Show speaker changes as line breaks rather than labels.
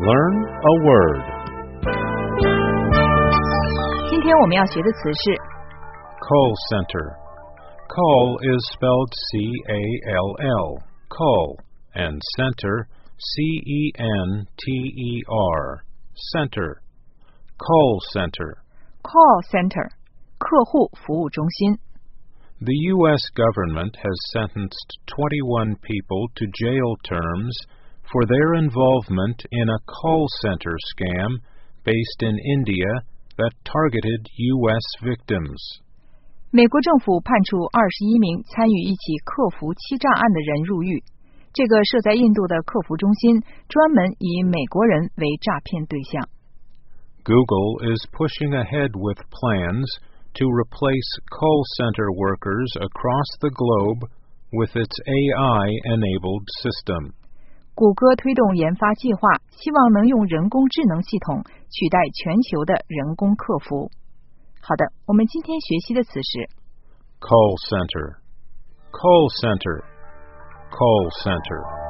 Learn a word.
今天我们要学的词是
Call center. Call is spelled C-A-L-L, call, and center, C-E-N-T-E-R, center. Call center.
call center 客户服务中心。
The U.S. government has sentenced 21 people to jail terms for their involvement in a call center scam based in India that targeted U.S. victims.
美国政府判处21名参与一起客服欺诈案的人入狱。这个设在印度的客服中心专门以美国人为诈骗对象。
Google is pushing ahead with plans to replace call center workers across the globe with its AI-enabled system.
谷歌推动研发计划，希望能用人工智能系统取代全球的人工客服。好的，我们今天学习的词是
Call center. Call center. Call center.